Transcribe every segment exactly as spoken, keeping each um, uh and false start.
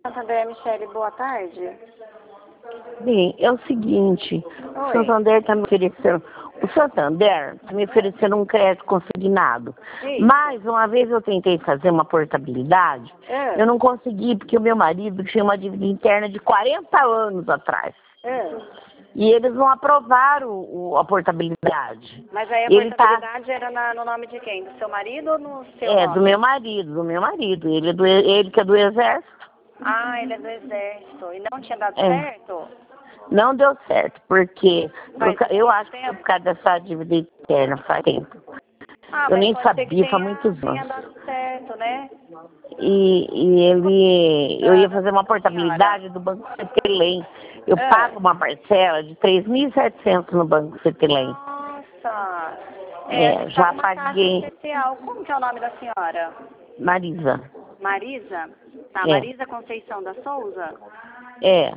Santander, Michele, boa tarde. Bem, é o seguinte, Oi. o Santander está me oferecendo, o Santander está me oferecendo um crédito consignado, Isso. mas uma vez eu tentei fazer uma portabilidade, É. eu não consegui porque o meu marido tinha uma dívida interna de quarenta anos atrás. É. E eles não aprovaram o, a portabilidade. Mas aí a Ele tá, portabilidade era na- no nome de quem? Do seu marido ou no seu é, nome? do meu marido, do meu marido, ele, é do, ele que é do Exército. Ah, ele é do Exército. E não tinha dado É. certo? Não deu certo, porque Faz por ca- eu muito acho que é tempo? por causa dessa dívida interna faz tempo. Ah, Eu mas nem pode ser que sabia, faz tenha, muitos tenha anos. dado certo, né? E, e ele, eu Da, ia da, fazer uma da senhora. portabilidade do Banco Cetelem. Eu Ah. pago uma parcela de três mil e setecentos no Banco Cetelem. Nossa. É, a É, gente tá já com uma taxa paguei. especial. Como que é o nome da senhora? Marisa. Marisa? Tá, É, Marisa Conceição da Souza? é,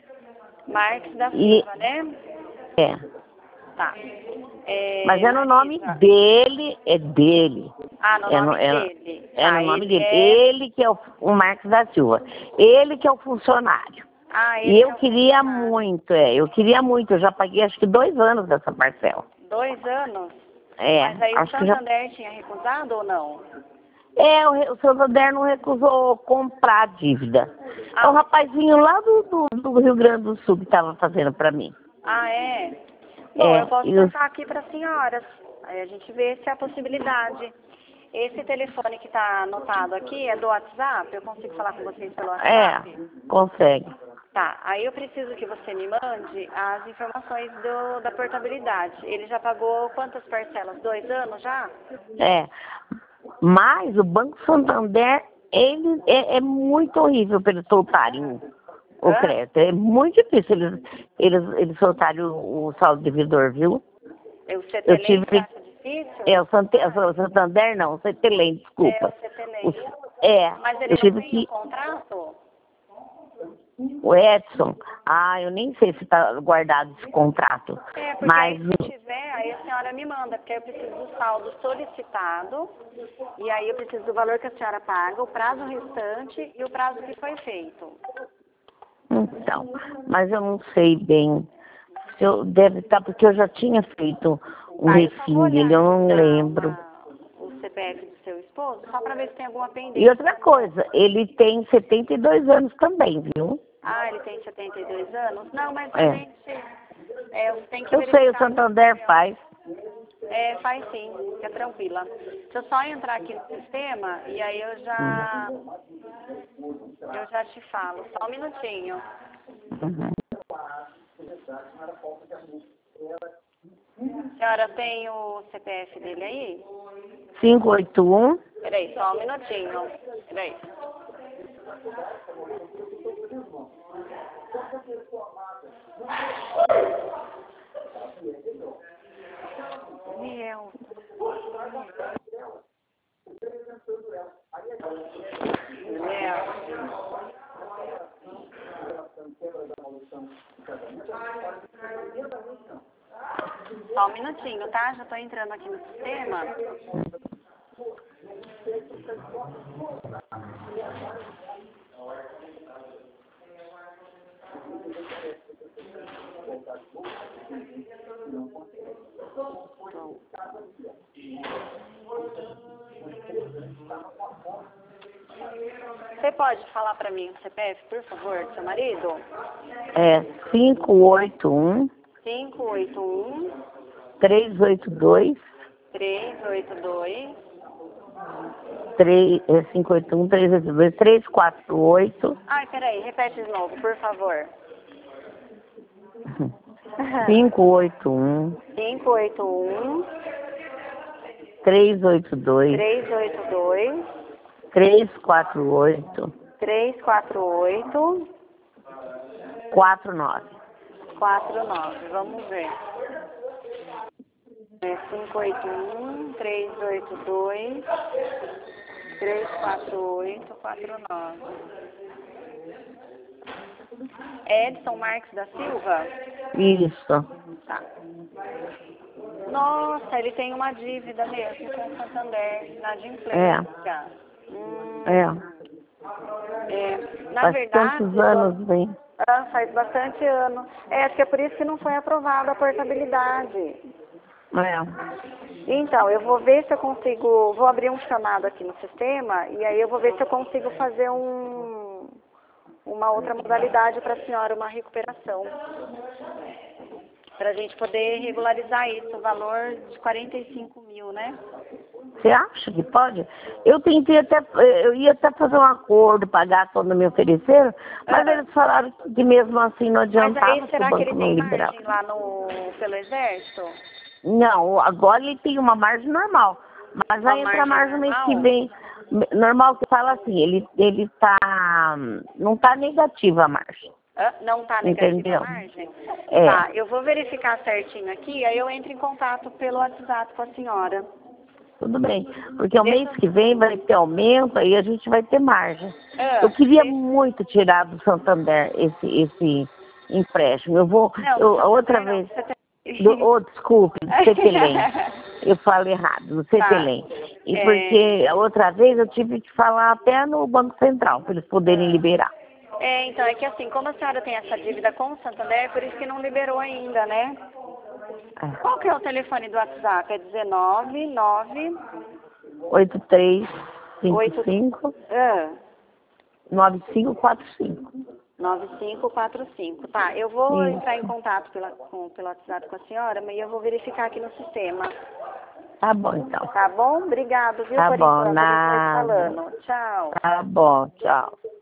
Marques da e, Silva, né? é. Tá. É, Mas é no nome Marisa. dele, é dele. Ah, no É no, nome é, no- dele. é no Tá, nome ele dele. é... Ele que é o, o Marcos da Silva. Ele que é o funcionário. Ah, E ele que eu é o queria funcionário. muito, é, eu queria muito, eu já paguei acho que dois anos dessa parcela. Dois anos? É, Mas aí o acho que já. Santander tinha recusado ou não? É, o, re- o Santander não recusou comprar a dívida. É o Ah, rapazinho lá do, do, do Rio Grande do Sul que estava fazendo para mim. ah é? Bom, eu É, posso e os, passar aqui para a senhora. Aí a gente vê se há possibilidade. Esse telefone que está anotado aqui é do WhatsApp? Eu consigo falar com vocês pelo é, WhatsApp? consegue. Tá, aí eu preciso que você me mande as informações do, da portabilidade. Ele já pagou quantas parcelas? Dois anos já? É. Mas o Banco Santander, ele é, é muito horrível para eles soltarem o, o Hã? crédito. É muito difícil eles, eles, eles soltarem o, o saldo devedor, viu? O Eu Cetelem tive. você acha difícil? É, o, Sante, o Santander não, o Cetelem, É, o desculpa. O, Cetelem. é, Mas ele eu não tive tem o que. contrato? O Edson, ah, eu nem sei se está guardado esse contrato. É, porque Mas aí se tiver, aí a senhora me manda, porque aí eu preciso do saldo solicitado, e aí eu preciso do valor que a senhora paga, o prazo restante e o prazo que foi feito. então, mas eu não sei bem. Se eu, deve estar, porque eu já tinha feito um Tá, eu só vou refim olhar dele, eu aqui não na, lembro. na- o C P F do seu esposo, só para ver se tem alguma E pendência. outra coisa, ele tem setenta e dois anos também, viu? Ah, ele tem setenta e dois anos? Não, mas a É. gente é, tem que Eu sei, o verificar com Santander ele. faz. É, faz sim, fica tranquila. Deixa eu só entrar aqui no sistema e aí eu já eu já te falo. Só um minutinho. Uhum. Senhora, tem o C P F dele aí? cinco oito um, Peraí, só um minutinho. Peraí. Meu. Meu. Só um minutinho, tá? Já tô entrando aqui no sistema. Você pode falar pra mim o C P F, por favor, do seu marido? é cinco oito um, cinco oito um, três oito dois, três oito dois, três, é cinco oito um, três oito dois, três quatro oito, ai, peraí, repete de novo, por favor. cinco oito um, cinco oito um, três oito dois, três oito dois, três quatro oito, três quatro oito, quatro nove. quatro nove. Vamos ver. É cinco oito um, três oito dois, três quatro oito, quatro nove. Edson Marques da Silva? Isso. Tá. Nossa, ele tem uma dívida mesmo com o Santander, na É, adimplência. Hum, é. é. Na faz verdade, tantos anos, bem. ah, faz bastante ano. É, acho que é por isso que não foi aprovada a portabilidade. É. Então, eu vou ver se eu consigo, vou abrir um chamado aqui no sistema e aí eu vou ver se eu consigo fazer um, uma outra modalidade para a senhora, uma recuperação. Para a gente poder regularizar isso, o valor de quarenta e cinco mil, né? Você acha que pode? Eu tentei até, eu ia até fazer um acordo, pagar quando me ofereceram, mas Ah. eles falaram que mesmo assim não Mas adiantava, aí, que o será que banco ele não tem liberava. margem lá no, pelo Exército? Não, agora ele tem uma margem normal, mas Uma vai entrar margem margem no mês normal? que vem. Normal que fala assim, ele, ele tá, não tá negativa a margem, Ah, não está negativa a entendeu? margem? É, Tá, eu vou verificar certinho aqui, aí eu entro em contato pelo WhatsApp com a senhora. tudo bem, porque o mês Deixa que vem vai ter aumento, aí a gente vai ter margem. Ah, Eu queria deixa... muito tirar do Santander esse, esse empréstimo. Eu vou, Não, eu, do a outra Santander não. vez, Você tem... do, oh, desculpe, do Cetelém. Eu falei errado, no Tá. Cetelém. E É... porque a outra vez eu tive que falar até no Banco Central, para eles poderem ah. liberar. É, então, é que assim, como a senhora tem essa dívida com o Santander, por isso que não liberou ainda, né? Qual que é o telefone do WhatsApp? É dezenove, nove... oito três cinco oito... cinco Ah, nove cinco quatro cinco. nove cinco quatro cinco. Tá, eu vou entrar em Isso. contato pela, com, pelo WhatsApp com a senhora, mas eu vou verificar aqui no sistema. Tá bom, então. Tá bom? Obrigado, viu, Tá por bom, enquanto. A gente vai se nada. falando. Tchau. Tá bom, tchau.